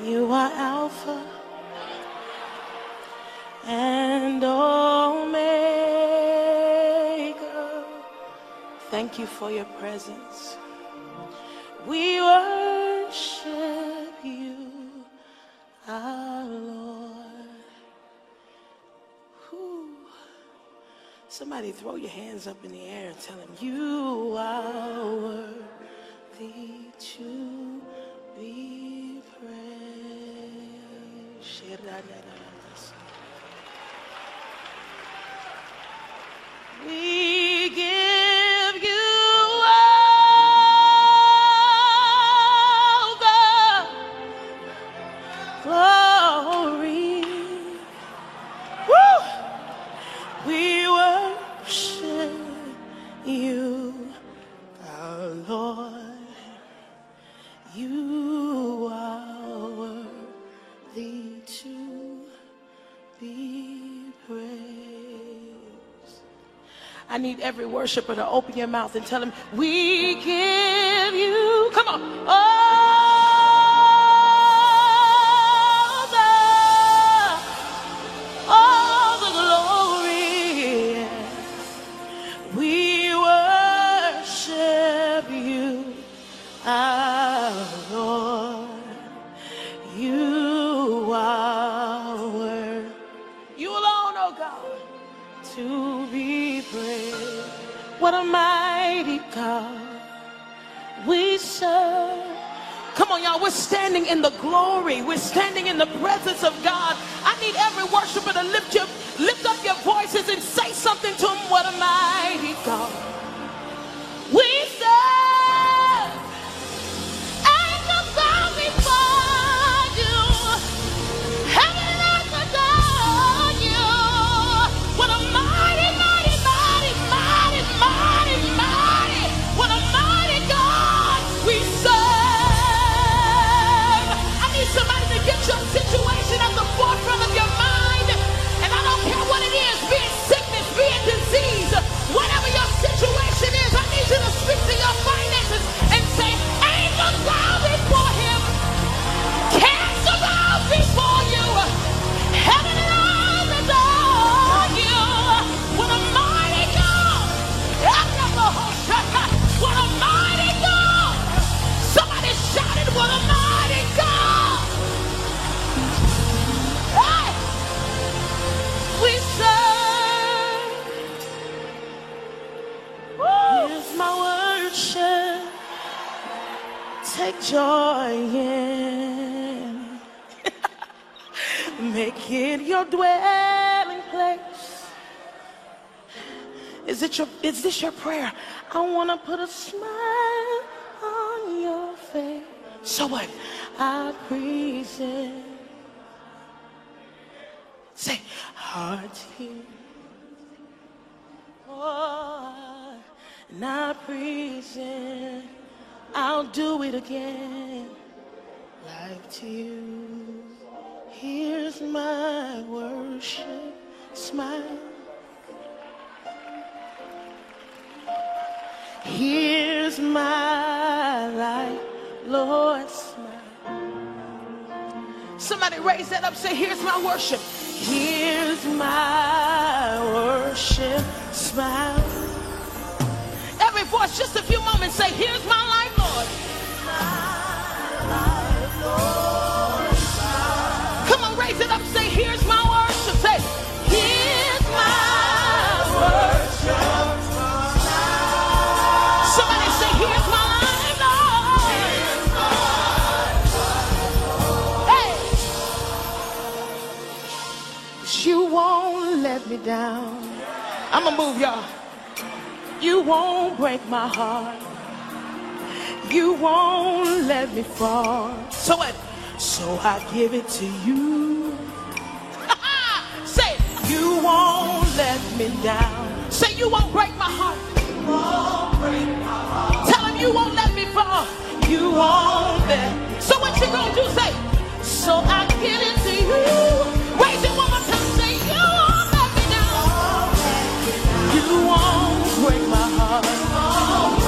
You are Alpha and Omega. Thank you for your presence. We worship you, our Lord. Whew. Somebody throw your hands up in the air and tell him, you are worthy to be praised. We give you all the glory. Woo! We worship you, our Lord. You are worthy to be praised. I need every worshiper to open your mouth and tell him, we give you, come on, all the glory. We worship you, our Lord. You are worthy, you alone, oh God, to be praised. What a mighty God we serve. Come on, y'all, we're standing in the glory. We're standing in the presence of God. I need every worshiper to lift up your voices and say something to him. What a mighty God we serve. Angels bow before you. Heaven and earth adore you. What a mighty, mighty, mighty, mighty, mighty, mighty. What a mighty God we serve. I need somebody to get your situation at the forefront of your mind. And I don't care what it is, be it sickness, be it disease, whatever your situation is, I need you to speak to your finances and say, angels bow before him. Cancer bow before you. Heaven and earth adore you. What a mighty God. What a mighty God. Somebody shouted, what a mighty God. Hey! We serve. Here's my worship. Take joy in. Make it your dwelling place. Is this your prayer? I want to put a smile on your face. So what? I present. Say, heart here. Oh, and I present. I'll do it again. Like to you. Here's my worship. Smile. Here's my life, Lord, smile. Somebody raise that up, say, here's my worship. Here's my worship, smile. Every voice, just a few moments, say, here's my life, Lord. My life, Lord, smile. Come on, raise it up, say, here's my worship. Say, here's my worship. Somebody say, here's my life, Lord. Here's my life, Lord. Hey! You won't let me down. I'm gonna move, y'all. You won't break my heart. You won't let me fall. So what? So I give it to you. Say, you won't let me down. Say, you won't break my heart. Won't break my heart. Tell him you won't let me fall. You won't let me. So what you gonna do? Say, so I give it to you. Raise it one more time. Say, you won't let me down. You won't break my heart.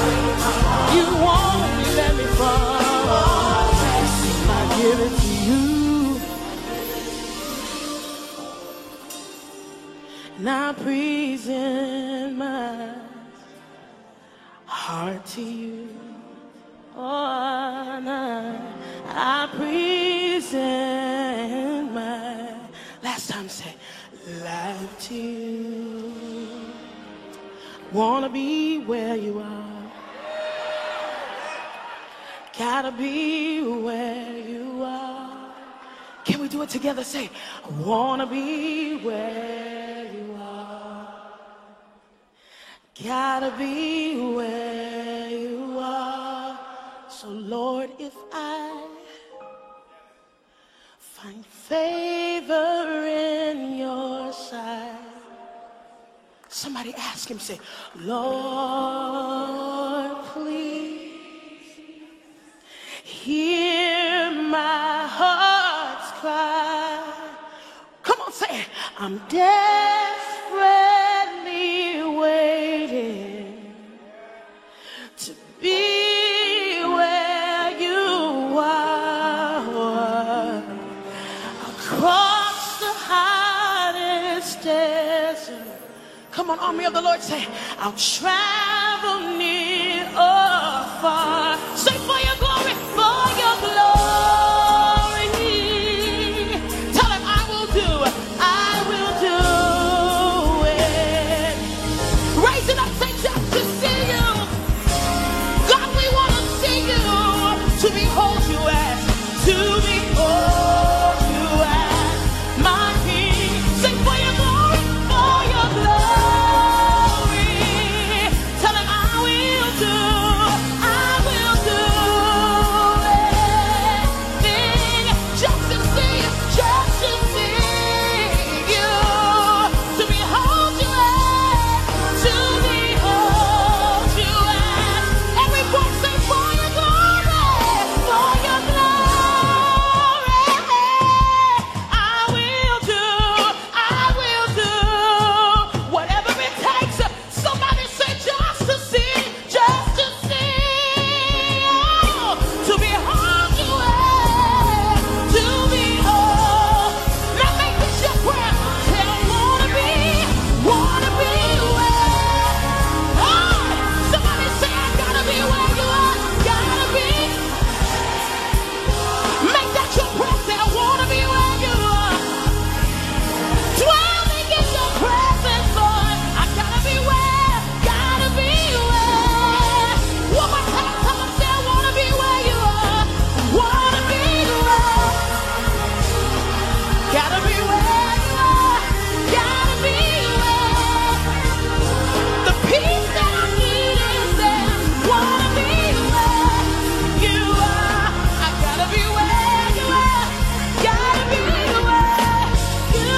You won't let me fall. I give it to you. Now present my heart to you. Oh, now I present my, last time say, life to you. Wanna be where you are. Gotta be where you are. Can we do it together? Say, I wanna be where you are. Gotta be where you are. So Lord, if I find favor in your sight, somebody ask him, say, Lord, please hear my heart's cry. Come on, say it. I'm desperately waiting to be where you are. Across the hottest desert. Come on, army of the Lord, say, I'll travel near or far. Say, for your glory, for your glory. Tell him I will do it. Raise it up, say, just to see you. God, we want to see you, to behold you as, to behold you as my King. Sing for your glory, for your glory. Tell him I will do anything just to see you, to behold you as, every voice say for your glory, for your glory. I will do whatever it takes. Somebody say just to see you, to behold you as, to behold. Now make this your prayer. Say I wanna be where. Oh, somebody say I gotta be where you are. Gotta be. Make that your prayer. Say I wanna be where you are. Dwelling in your presence, Lord. I gotta be where. Gotta be where. One more time, tell them, say I wanna be where you are. Wanna be where. Gotta be where you are. Gotta be where. The peace that I need is there. Wanna be where you are. I gotta be where you are. Gotta be where you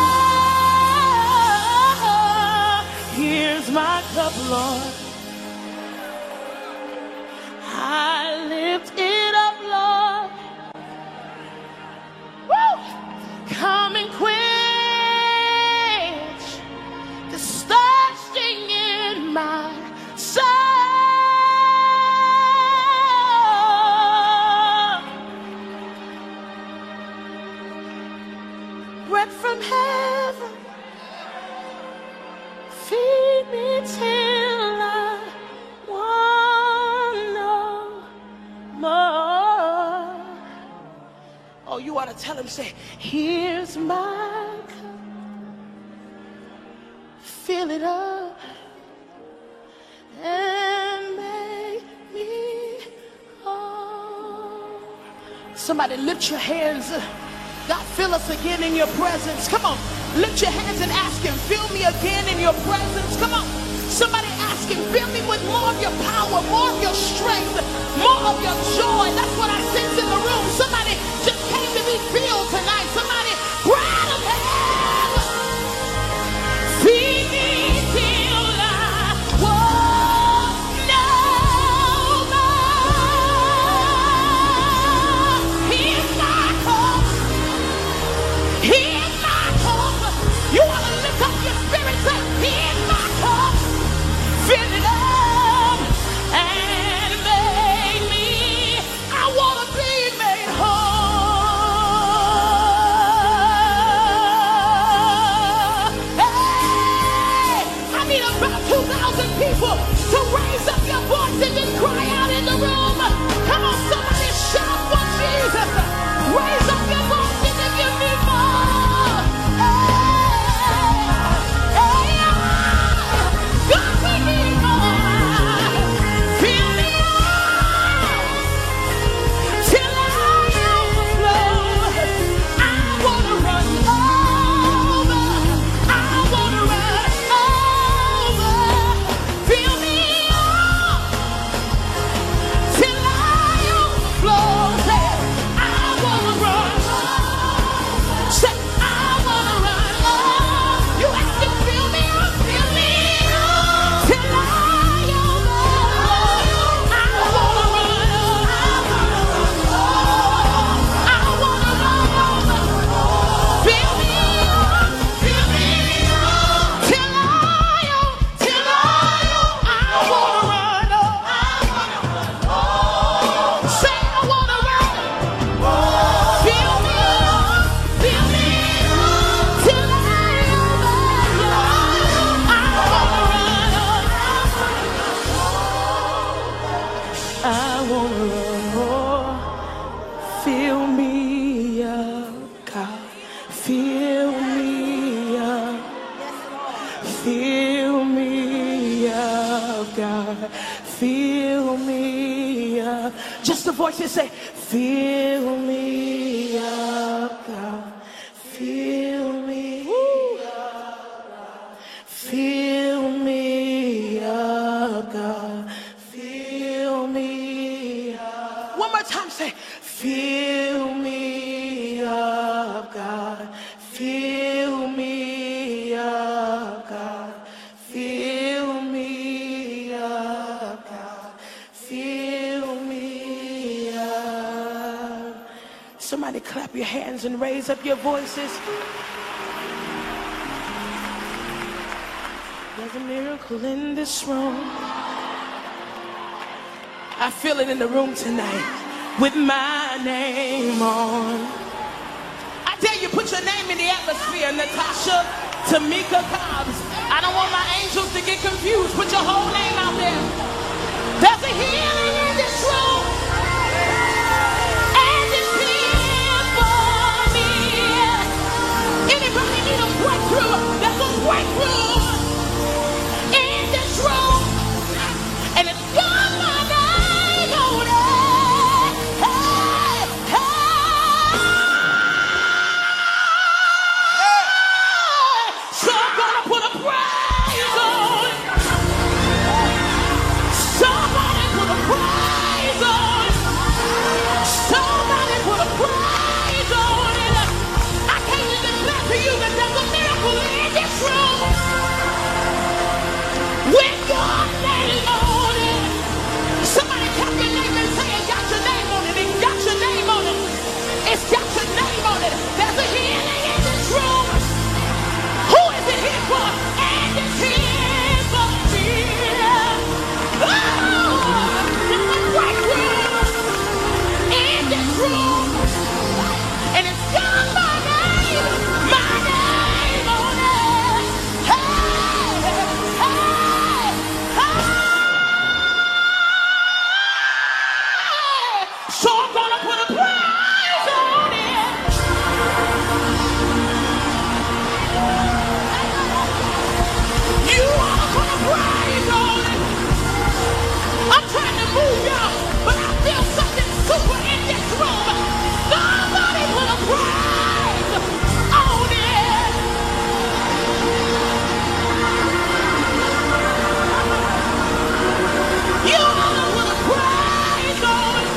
are. Here's my cup, Lord. I lift it up, Lord. Woo! Come and quench this thirsting in my soul. Bread from heaven, feed me till I want no more. Oh, you ought to tell him, say, here's my cup, fill it up and make me whole. Somebody lift your hands. God, fill us again in your presence. Come on, lift your hands and ask him, fill me again in your presence. Come on, somebody ask him, fill me with more of your power, more of your strength, more of your joy. That's what I sense in the room. Somebody just came to be filled tonight. Somebody grab him hand. Feed me till I want no more. Here's my cup. Here's my cup. You want to lift up your spirit, say, here's my cup. Fill it up and I wanna run more. Fill me up, God. Fill me up. Fill me up, God. Fill me up. Just the voices say, fill me up, God. Fill me up, God. Fill me up, God. Fill me up. One more time, say, fill me up, God. Fill me up, God. Fill me up, God. Fill me up. Somebody clap your hands and raise up your voices. There's a miracle in this room. I feel it in the room tonight with my name on. I dare you, put your name in the atmosphere. Natasha Tamika Cobbs. I don't want my angels to get confused. Put your whole name out there. There's a healing in this room. And it's here for me. Anybody need a breakthrough? There's a breakthrough in this room. And it's got my name on it. Hey, hey. So I'm gonna put a praise on it. Somebody put a praise on it. Somebody put a praise on it. I came to declare to you that there's a miracle in this room. With your name on it. Somebody tap your name and say it got your name on it. It got your name on it. It's got your name on it. There's a healing in this room. Who is it here for? And it's here for me. Oh, there's a breakthrough in this room. And it's got my name on it. Hey, hey, hey. So I'm gonna put a prize on it. You are gonna praise on it. I'm trying to move y'all, but I feel something super in this room. Somebody put a prize on it. You wanna put a prize on it.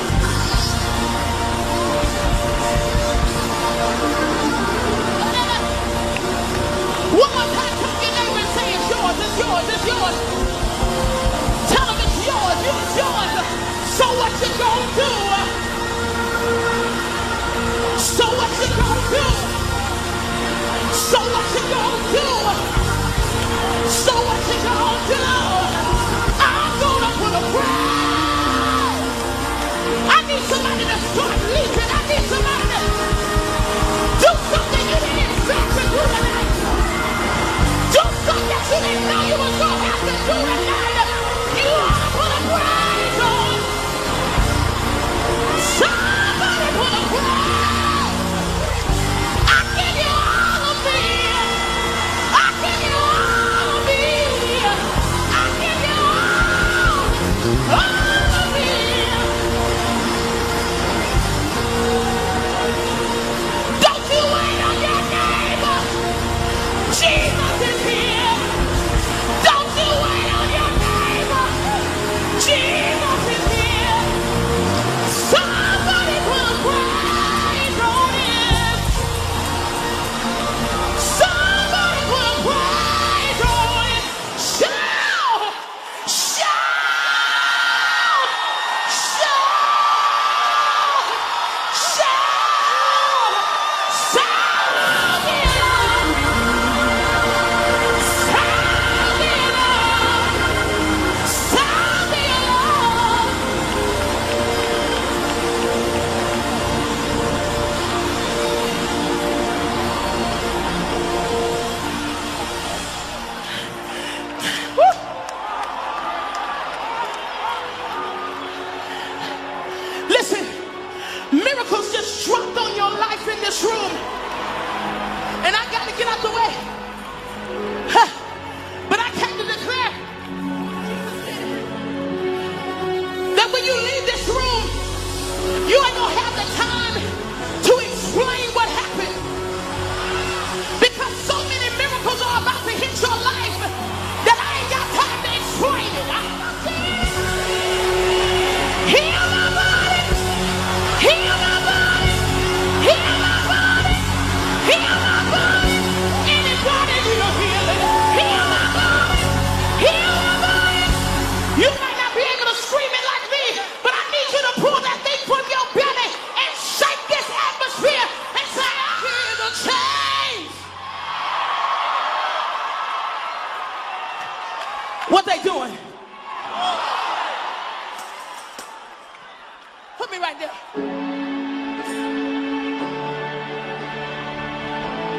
One more time, tell your neighbor and say it's yours, it's yours, it's yours. Tell them it's yours, it's yours. So what you gonna do? So what you gonna do? So what you gonna do? So what you gonna do? I'm gonna put a prize. I need somebody to start leaping. I need somebody to do something you didn't expect to do tonight. Do something that you didn't know you was gonna have to do tonight. You ought to put a prize on. Somebody put a prize. I give you all of me. I give you all of me. I give you all of me. Don't you wait on your neighbor. Jesus is here. Don't you this room, and I got to get out the way. Huh. But I came to declare that when you leave this room, you ain't gonna have the time to explain what happened, because so many miracles are about to hit your life that I ain't got time to explain it. Heal my body, heal my body, heal my body, heal my body. Anybody need a healing? Heal my body, heal my body. You might not be able to scream it like me, but I need you to pull that thing from your belly and shake this atmosphere and say, I hear the change. What they doing? Put me right there.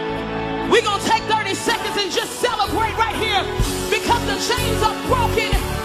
We're going to take 30 seconds and just celebrate right here, because the chains are broken.